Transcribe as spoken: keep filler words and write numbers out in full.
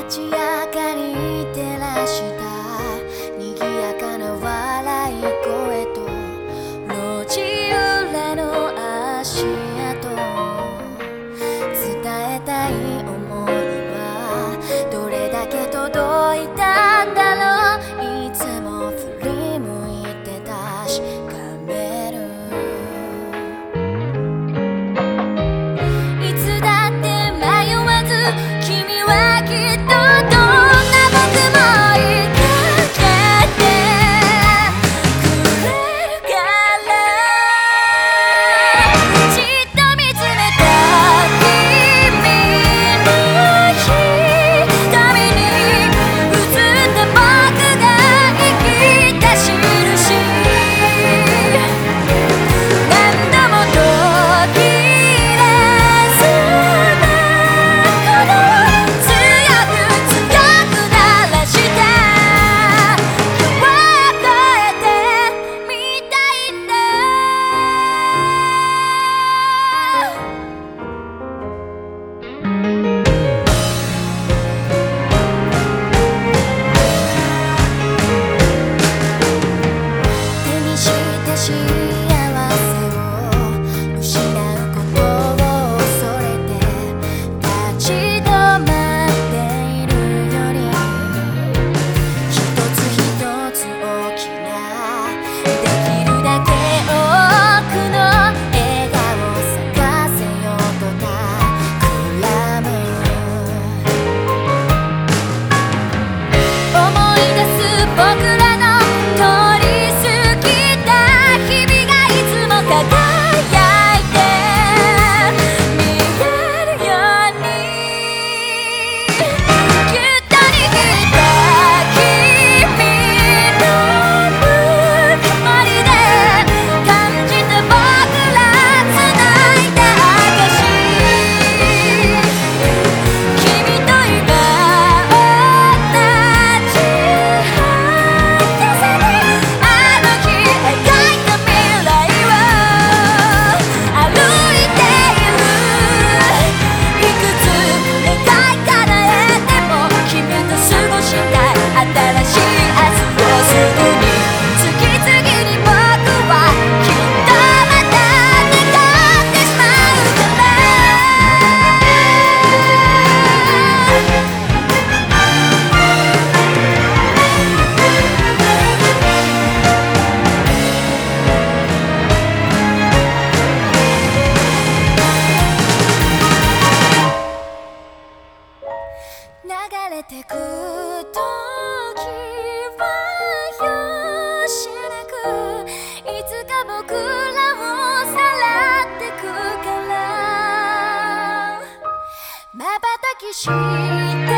街明かり照らした賑やかな笑い声と路地裏の足跡、伝えたい想いはどれだけ届いたんだろう。いつも振り向いて確かめる。いつだって迷わず君はきっとどんな僕も追いかけてくれるから。じっと見つめた君の瞳に映った僕が生きた印、何度も途切れそうなほど強く強く鳴らして夜を越えてみたいんだ。手にした幸せを失うことを恐れて立ち止まっているより、一つ一つ大きなできるだけ多くの笑顔咲かせようと企む。思い出す僕らの通り過ぎた日々がいつも輝いて見えるように、ぎゅっと握った君のぬくもりで感じた僕ら繋いだ証、君と今同じ速さであの日描いた未来を歩いている。いくつ願い叶えても君と過ごしたい新しい明日をすぐに次々に僕はきっとまた願ってしまうから。流れてく時はよしなく、いつか僕らをさらってくから。瞬きして